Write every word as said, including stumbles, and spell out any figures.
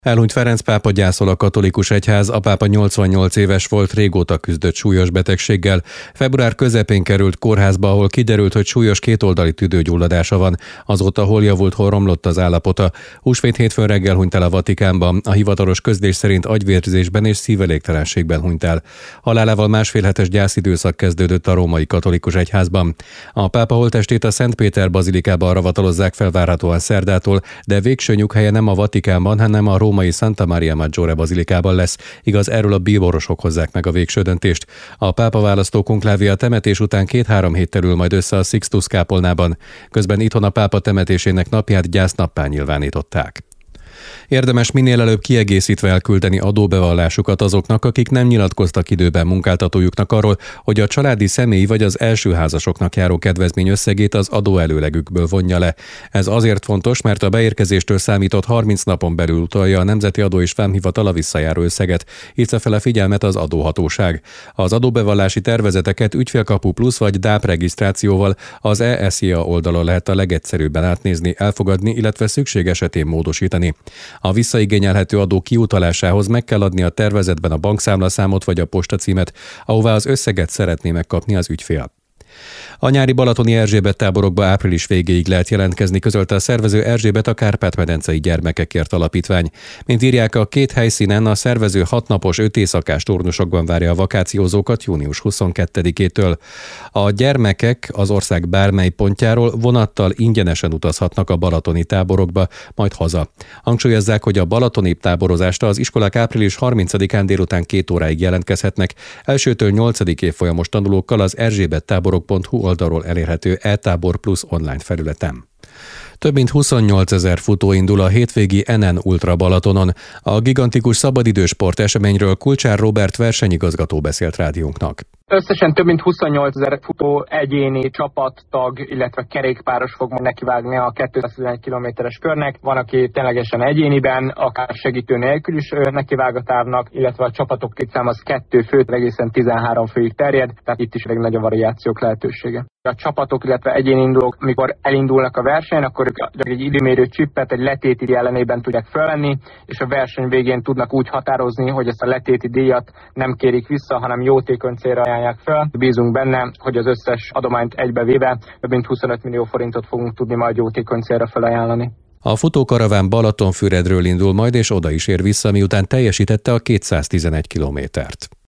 Elhunyt Ferenc pápa gyászol a katolikus egyház, a pápa nyolcvannyolc éves volt, régóta küzdött súlyos betegséggel. Február közepén került kórházba, ahol kiderült, hogy súlyos kétoldali tüdőgyulladása van. Azóta hol javult, hol romlott az állapota. Húsvét hétfőn reggel hunyt el a Vatikánban. A hivatalos közlés szerint agyvérzésben és szívelégtelenségben hunyt el. Halálával másfél hetes gyászidőszak kezdődött a római katolikus egyházban. A pápa holttestét a Szent Péter bazilikában ravatalozzák fel várhatóan szerdától, de végső nyughelye nem a Vatikánban, hanem a római Santa Maria Maggiore bazilikában lesz. Igaz, erről a bíborosok hozzák meg a végső döntést. A pápa választó konklávia temetés után két-három héttel ül majd össze a Sixtus kápolnában. Közben itthon a pápa temetésének napját gyásznappá nyilvánították. Érdemes minél előbb kiegészítve elküldeni adóbevallásukat azoknak, akik nem nyilatkoztak időben munkáltatójuknak arról, hogy a családi személyi vagy az első házasoknak járó kedvezmény összegét az adóelőlegükből vonja le. Ez azért fontos, mert a beérkezéstől számított harminc napon belül utalja a Nemzeti Adó és Vámhivatal a visszajáró összeget, hívta fel a figyelmet az adóhatóság. Az adóbevallási tervezeteket Ügyfélkapu Plusz vagy dáp regisztrációval az E S J A oldalon lehet a legegyszerűbben átnézni, elfogadni, illetve szükség esetén módosítani. A visszaigényelhető adó kiutalásához meg kell adni a tervezetben a bankszámlaszámot vagy a postacímet, ahová az összeget szeretné megkapni az ügyfél. A nyári balatoni Erzsébet táborokba április végéig lehet jelentkezni, közölte a szervező Erzsébet a Kárpát-medencei Gyermekekért Alapítvány. Mint írják, a két helyszínen a szervező hatnapos öt éjszakás turnusokban várja a vakációzókat június huszonkettedikétől. A gyermekek az ország bármely pontjáról vonattal ingyenesen utazhatnak a balatoni táborokba, majd haza. Hangsúlyozzák, hogy a balatoni táborozásra az iskolák április harmincadikán délután két óráig jelentkezhetnek. Elsőtől nyolcadik évfolyamos tanulókkal az erzsébettáborok pont hu oldalról elérhető e-tábor plusz online felületen. Több mint huszonnyolc ezer futó indul a hétvégi en en Ultra Balatonon. A gigantikus szabadidősport eseményről Kulcsár Róbert versenyigazgató beszélt rádiónknak. Összesen több mint huszonnyolc ezer futó, egyéni, csapattag, illetve kerékpáros fog nekivágni a kétszáztizenegy kilométeres körnek. Van, aki ténylegesen egyéniben, akár segítő nélkül is nekivág a távnak, illetve a csapatok létszám az kettő főt egészen tizenhárom főig terjed, tehát itt is elég nagy a variációk lehetősége. A csapatok, illetve egyéni indulók, amikor elindulnak a versenyen, akkor ők egy időmérő csippet egy letéti ellenében tudják felvenni, és a verseny végén tudnak úgy határozni, hogy ezt a letéti díjat nem kérik vissza, hanem jótékony célra ajánlják fel. Bízunk benne, hogy az összes adományt egybevéve több mint huszonöt millió forintot fogunk tudni majd jótékony célra felajánlani. A futókaraván Balatonfüredről indul majd, és oda is ér vissza, miután teljesítette a kétszáztizenegy kilométert.